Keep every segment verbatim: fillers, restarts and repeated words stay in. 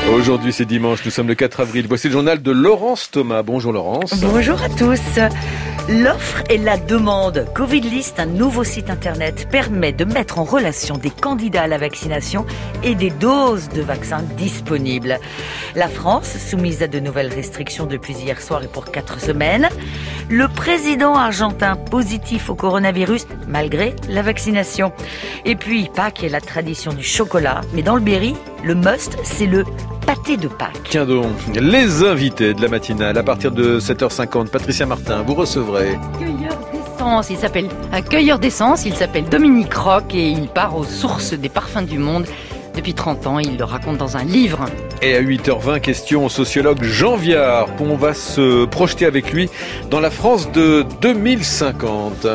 Aujourd'hui c'est dimanche, nous sommes le quatre avril. Voici le journal de Laurence Thomas. Bonjour Laurence. Bonjour à tous. L'offre et la demande. Covidlist, un nouveau site internet, permet de mettre en relation des candidats à la vaccination et des doses de vaccins disponibles. La France, soumise à de nouvelles restrictions depuis hier soir et pour quatre semaines. Le président argentin positif au coronavirus malgré la vaccination. Et puis Pâques est la tradition du chocolat, mais dans le Berry, le must, c'est le pâté de Pâques. Tiens donc, les invités de la matinale à partir de sept heures cinquante. Patricia Martin, vous recevrez... Cueilleur d'essence, il s'appelle un cueilleur d'essence, il s'appelle Dominique Roch et il part aux sources des parfums du monde. Depuis trente ans, il le raconte dans un livre. Et à huit heures vingt, question au sociologue Jean Viard. On va se projeter avec lui dans la France de deux mille cinquante.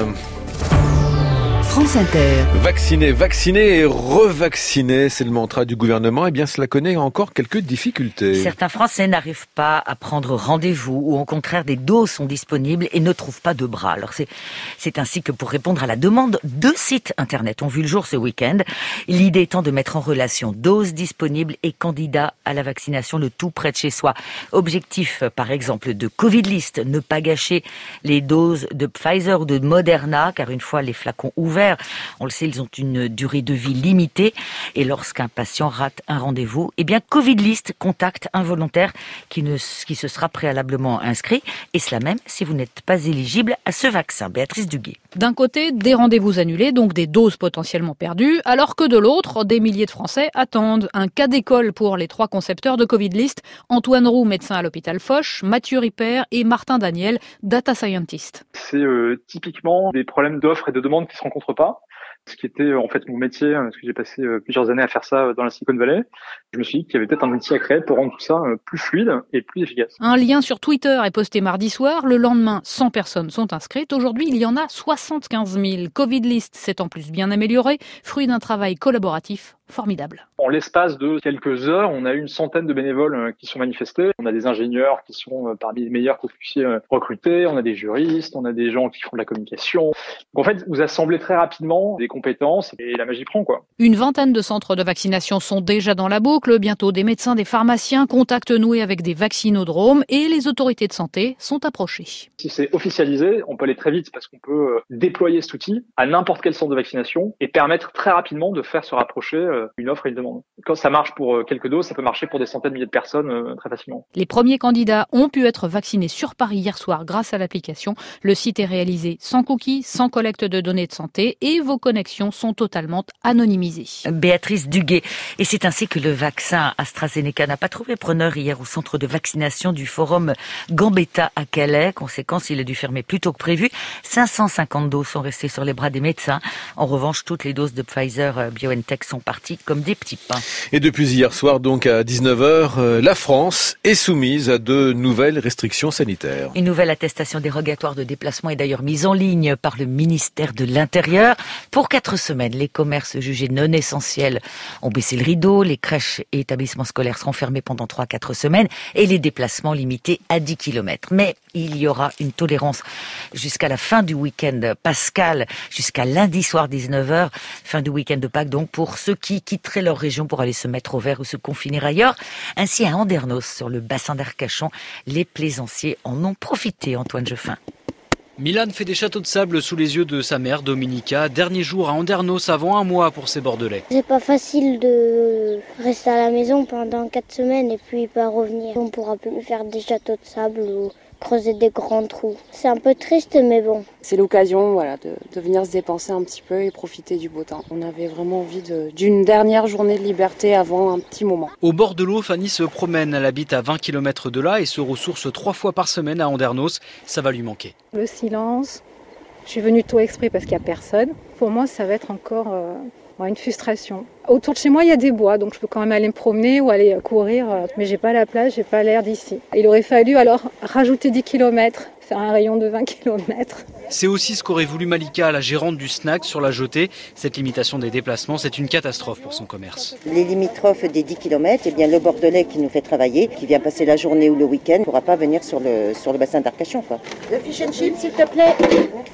France Inter. Vacciner, vacciner et revacciner, c'est le mantra du gouvernement. Eh bien, cela connaît encore quelques difficultés. Certains Français n'arrivent pas à prendre rendez-vous ou au contraire, des doses sont disponibles et ne trouvent pas de bras. Alors, c'est, c'est ainsi que pour répondre à la demande, deux sites internet ont vu le jour ce week-end. L'idée étant de mettre en relation doses disponibles et candidats à la vaccination, le tout près de chez soi. Objectif, par exemple, de Covidlist, ne pas gâcher les doses de Pfizer ou de Moderna, car une fois les flacons ouverts, on le sait, ils ont une durée de vie limitée et lorsqu'un patient rate un rendez-vous, eh bien Covidlist contacte un volontaire qui, ne, qui se sera préalablement inscrit et cela même si vous n'êtes pas éligible à ce vaccin. Béatrice Duguay. D'un côté, des rendez-vous annulés, donc des doses potentiellement perdues, alors que de l'autre, des milliers de Français attendent. Un cas d'école pour les trois concepteurs de Covidlist, Antoine Roux, médecin à l'hôpital Foch, Mathieu Ripper et Martin Daniel, data scientist. C'est euh, typiquement des problèmes d'offres et de demandes qui se rencontrent pas. Ce qui était en fait mon métier, parce que j'ai passé plusieurs années à faire ça dans la Silicon Valley. Je me suis dit qu'il y avait peut-être un outil à créer pour rendre tout ça plus fluide et plus efficace. Un lien sur Twitter est posté mardi soir. Le lendemain, cent personnes sont inscrites. Aujourd'hui, il y en a soixante-quinze mille. Covidlist s'est en plus bien amélioré, fruit d'un travail collaboratif formidable. En l'espace de quelques heures, on a eu une centaine de bénévoles qui sont manifestés. On a des ingénieurs qui sont parmi les meilleurs que vous puissiez recruter. On a des juristes, on a des gens qui font de la communication. Donc en fait, vous assemblez très rapidement des compétences et la magie prend, quoi. Une vingtaine de centres de vaccination sont déjà dans la boucle. Bientôt, des médecins, des pharmaciens, contacts noués avec des vaccinodromes et les autorités de santé sont approchées. Si c'est officialisé, on peut aller très vite parce qu'on peut déployer cet outil à n'importe quel centre de vaccination et permettre très rapidement de faire se rapprocher une offre et une demande. Quand ça marche pour quelques doses, ça peut marcher pour des centaines de milliers de personnes euh, très facilement. Les premiers candidats ont pu être vaccinés sur Paris hier soir grâce à l'application. Le site est réalisé sans cookies, sans collecte de données de santé et vos connexions sont totalement anonymisées. Béatrice Duguay. Et c'est ainsi que le vaccin AstraZeneca n'a pas trouvé preneur hier au centre de vaccination du forum Gambetta à Calais. Conséquence, il a dû fermer plus tôt que prévu. cinq cent cinquante doses sont restées sur les bras des médecins. En revanche, toutes les doses de Pfizer BioNTech sont parties comme des petits pains. Et depuis hier soir, donc à dix-neuf heures, la France est soumise à de nouvelles restrictions sanitaires. Une nouvelle attestation dérogatoire de déplacement est d'ailleurs mise en ligne par le ministère de l'Intérieur. Pour quatre semaines, les commerces jugés non essentiels ont baissé le rideau, les crèches et établissements scolaires seront fermés pendant trois à quatre semaines et les déplacements limités à dix kilomètres. Mais il y aura une tolérance jusqu'à la fin du week-end pascal, jusqu'à lundi soir dix-neuf heures, fin du week-end de Pâques, donc pour ceux qui quitteraient leur région pour aller se mettre au vert ou se confiner ailleurs. Ainsi, à Andernos, sur le bassin d'Arcachon, les plaisanciers en ont profité, Antoine Jeffin. Milan fait des châteaux de sable sous les yeux de sa mère, Dominica. Dernier jour à Andernos avant un mois pour ses Bordelais. C'est pas facile de rester à la maison pendant quatre semaines et puis pas revenir. On pourra plus faire des châteaux de sable ou creuser des grands trous. C'est un peu triste, mais bon. C'est l'occasion voilà, de, de venir se dépenser un petit peu et profiter du beau temps. On avait vraiment envie de, d'une dernière journée de liberté avant un petit moment. Au bord de l'eau, Fanny se promène. Elle habite à vingt kilomètres de là et se ressource trois fois par semaine à Andernos. Ça va lui manquer. Le silence. Je suis venue tôt exprès parce qu'il n'y a personne. Pour moi, ça va être encore euh, une frustration. Autour de chez moi, il y a des bois, donc je peux quand même aller me promener ou aller courir. Mais j'ai pas la place, j'ai pas l'air d'ici. Il aurait fallu alors rajouter dix kilomètres, faire un rayon de vingt kilomètres. C'est aussi ce qu'aurait voulu Malika, la gérante du snack sur la Jetée. Cette limitation des déplacements, c'est une catastrophe pour son commerce. Les limitrophes des dix kilomètres, eh bien le Bordelais qui nous fait travailler, qui vient passer la journée ou le week-end, ne pourra pas venir sur le, sur le bassin d'Arcachon, quoi. Le fish and chips, s'il te plaît. Merci.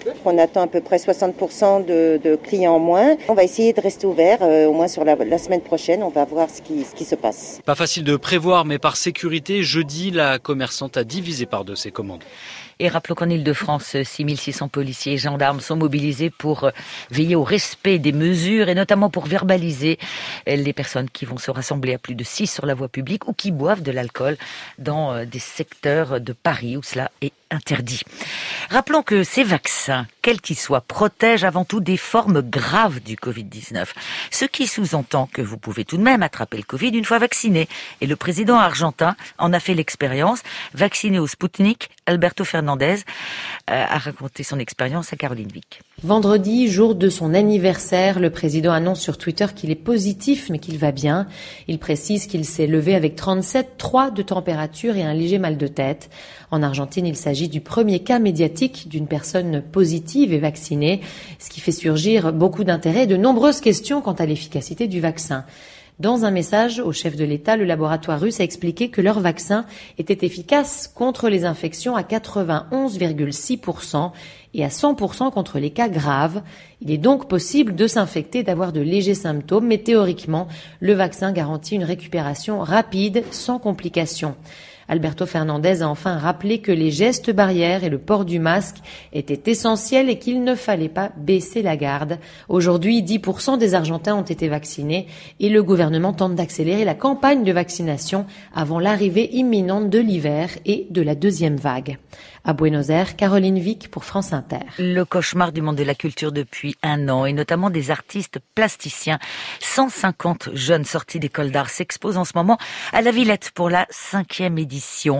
On attend à peu près soixante pour cent de, de clients en moins. On va essayer de rester ouvert, euh, au moins sur la, la semaine prochaine. On va voir ce qui, ce qui se passe. Pas facile de prévoir, mais par sécurité, jeudi, la commerçante a divisé par deux ses commandes. Et rappelons qu'en Île-de-France, six mille six cents policiers et gendarmes sont mobilisés pour veiller au respect des mesures et notamment pour verbaliser les personnes qui vont se rassembler à plus de six sur la voie publique ou qui boivent de l'alcool dans des secteurs de Paris où cela est interdit. Rappelons que ces vaccins, quels qu'ils soient, protègent avant tout des formes graves du covid dix-neuf. Ce qui sous-entend que vous pouvez tout de même attraper le Covid une fois vacciné. Et le président argentin en a fait l'expérience. Vacciné au Spoutnik, Alberto Fernandez euh, a raconté son expérience à Caroline Vic. Vendredi, jour de son anniversaire, le président annonce sur Twitter qu'il est positif mais qu'il va bien. Il précise qu'il s'est levé avec trente-sept virgule trois de température et un léger mal de tête. En Argentine, il s'agit du premier cas médiatique d'une personne positive et vaccinée, ce qui fait surgir beaucoup d'intérêt et de nombreuses questions quant à l'efficacité du vaccin. Dans un message au chef de l'État, le laboratoire russe a expliqué que leur vaccin était efficace contre les infections à quatre-vingt-onze virgule six pour cent et à cent pour cent contre les cas graves. Il est donc possible de s'infecter, d'avoir de légers symptômes, mais théoriquement, le vaccin garantit une récupération rapide, sans complications. Alberto Fernandez a enfin rappelé que les gestes barrières et le port du masque étaient essentiels et qu'il ne fallait pas baisser la garde. Aujourd'hui, dix pour cent des Argentins ont été vaccinés et le gouvernement tente d'accélérer la campagne de vaccination avant l'arrivée imminente de l'hiver et de la deuxième vague. À Buenos Aires, Caroline Vic pour France Inter. Le cauchemar du monde de la culture depuis un an et notamment des artistes plasticiens. cent cinquante jeunes sortis d'école d'art s'exposent en ce moment à la Villette pour la cinquième édition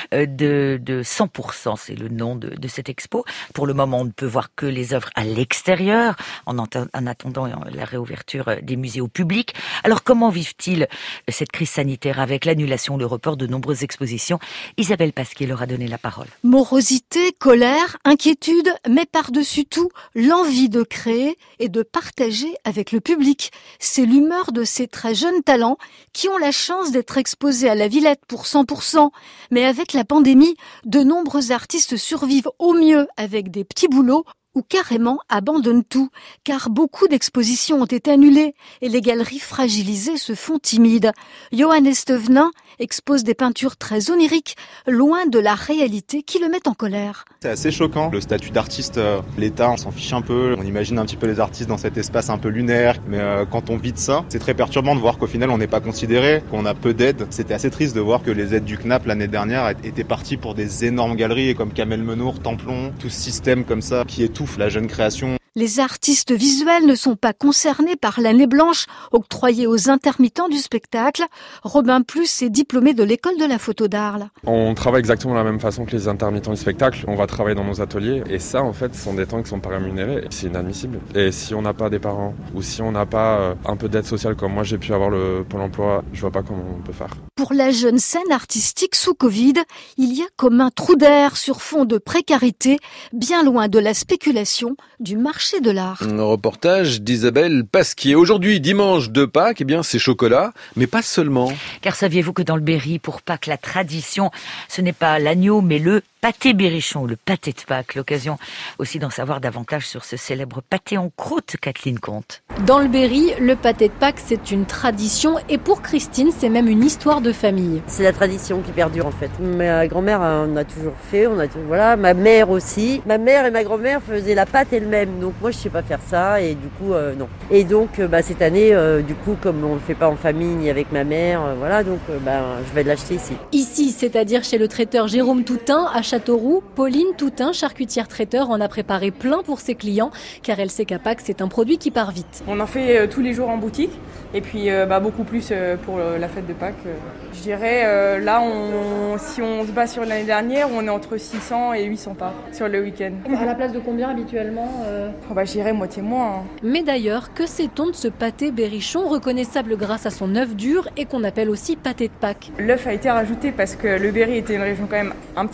de, de cent pour cent. C'est le nom de, de cette expo. Pour le moment, on ne peut voir que les œuvres à l'extérieur en, en attendant la réouverture des musées au public. Alors comment vivent-ils cette crise sanitaire avec l'annulation, le report de nombreuses expositions? Isabelle Pasquier leur a donné la parole. Morosité, colère, inquiétude, mais par-dessus tout, l'envie de créer et de partager avec le public. C'est l'humeur de ces très jeunes talents qui ont la chance d'être exposés à la Villette pour cent pour cent. Mais avec la pandémie, de nombreux artistes survivent au mieux avec des petits boulots ou carrément abandonnent tout, car beaucoup d'expositions ont été annulées et les galeries fragilisées se font timides. Johannes Stevenin expose des peintures très oniriques, loin de la réalité qui le met en colère. C'est assez choquant, le statut d'artiste, l'État on s'en fiche un peu, on imagine un petit peu les artistes dans cet espace un peu lunaire, mais euh, quand on vit de ça, c'est très perturbant de voir qu'au final on n'est pas considéré, qu'on a peu d'aides. C'était assez triste de voir que les aides du C N A P l'année dernière étaient parties pour des énormes galeries comme Kamel Menour, Templon, tout ce système comme ça qui étouffe la jeune création. Les artistes visuels ne sont pas concernés par l'année blanche octroyée aux intermittents du spectacle. Robin Plus est diplômé de l'école de la photo d'Arles. On travaille exactement de la même façon que les intermittents du spectacle. On va travailler dans nos ateliers et ça, en fait, ce sont des temps qui ne sont pas rémunérés. C'est inadmissible. Et si on n'a pas des parents ou si on n'a pas un peu d'aide sociale comme moi j'ai pu avoir le Pôle emploi, je vois pas comment on peut faire. Pour la jeune scène artistique sous Covid, il y a comme un trou d'air sur fond de précarité, bien loin de la spéculation du marché de l'art. Un reportage d'Isabelle Pasquier. Aujourd'hui, dimanche de Pâques, eh bien, c'est chocolat, mais pas seulement. Car saviez-vous que dans le Berry, pour Pâques, la tradition, ce n'est pas l'agneau, mais le pâté berrichon, le pâté de Pâques. L'occasion aussi d'en savoir davantage sur ce célèbre pâté en croûte, Kathleen Comte. Dans le Berry, le pâté de Pâques, c'est une tradition et pour Christine, c'est même une histoire de famille. C'est la tradition qui perdure en fait. Ma grand-mère on a toujours fait, on a voilà, ma mère aussi. Ma mère et ma grand-mère faisaient la pâte elle-même, donc moi je sais pas faire ça et du coup euh, non. Et donc euh, bah, cette année, euh, du coup comme on ne le fait pas en famille ni avec ma mère, euh, voilà donc euh, bah, je vais l'acheter ici. Ici, c'est-à-dire chez le traiteur Jérôme Toutain à Châteauroux, Pauline Toutain, charcutière traiteur, en a préparé plein pour ses clients car elle sait qu'à Pâques c'est un produit qui part vite. On en fait euh, tous les jours en boutique et puis euh, bah, beaucoup plus euh, pour euh, la fête de Pâques. Euh. Je dirais euh, là, on, si on se base sur l'année dernière, on est entre six cents et huit cents parts sur le week-end. À la place de combien habituellement euh... oh bah, je dirais moitié moins. Hein. Mais d'ailleurs, que sait-on de ce pâté berrichon reconnaissable grâce à son œuf dur et qu'on appelle aussi pâté de Pâques? L'œuf a été rajouté parce que le Berry était une région quand même un petit peu plus pauvre.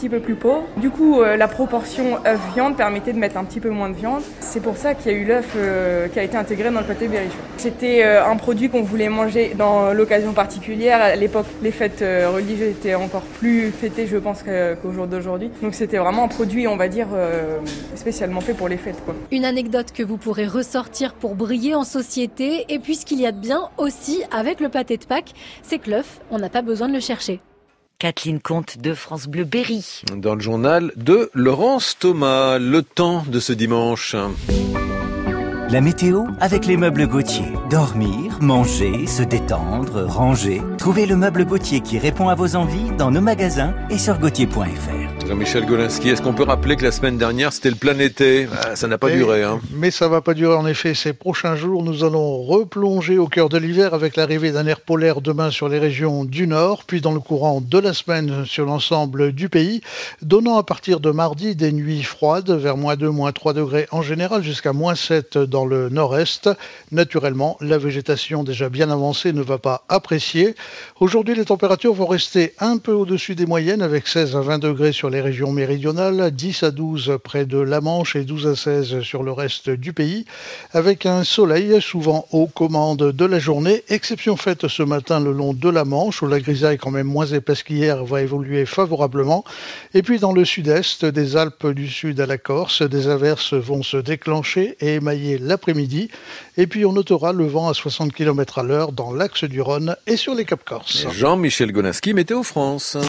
pauvre. Du coup, euh, la proportion œuf-viande permettait de mettre un petit peu moins de viande. C'est pour ça qu'il y a eu l'œuf euh, qui a été intégré dans le pâté berrichon. C'était euh, un produit qu'on voulait manger dans l'occasion particulière. À l'époque, les fêtes euh, religieuses étaient encore plus fêtées, je pense, qu'au jour d'aujourd'hui. Donc c'était vraiment un produit, on va dire, euh, spécialement fait pour les fêtes, quoi. Une anecdote que vous pourrez ressortir pour briller en société. Et puis ce qu'il y a de bien aussi avec le pâté de Pâques, c'est que l'œuf, on n'a pas besoin de le chercher. Kathleen Comte de France Bleu Berry. Dans le journal de Laurence Thomas, le temps de ce dimanche. La météo avec les meubles Gauthier. Dormir, manger, se détendre, ranger. Trouvez le meuble Gauthier qui répond à vos envies dans nos magasins et sur gauthier point f r. Jean-Michel Golinski, est-ce qu'on peut rappeler que la semaine dernière, c'était le plein été ? Ah, ça n'a pas et, duré. Hein. Mais ça va pas durer en effet. Ces prochains jours, nous allons replonger au cœur de l'hiver avec l'arrivée d'un air polaire demain sur les régions du nord, puis dans le courant de la semaine sur l'ensemble du pays, donnant à partir de mardi des nuits froides vers moins deux, moins trois degrés en général, jusqu'à moins sept dans le nord-est. Naturellement, la végétation déjà bien avancée ne va pas apprécier. Aujourd'hui, les températures vont rester un peu au-dessus des moyennes avec seize à vingt degrés sur les régions méridionales, dix à douze près de la Manche et douze à seize sur le reste du pays, avec un soleil souvent aux commandes de la journée, exception faite ce matin le long de la Manche, où la grisaille quand même moins épaisse qu'hier va évoluer favorablement. Et puis dans le sud-est, des Alpes du Sud à la Corse, des averses vont se déclencher et émailler l'après-midi. Et puis on notera le vent à soixante kilomètres à l'heure dans l'axe du Rhône et sur les Caps Corse. Jean-Michel Golinski, Météo France.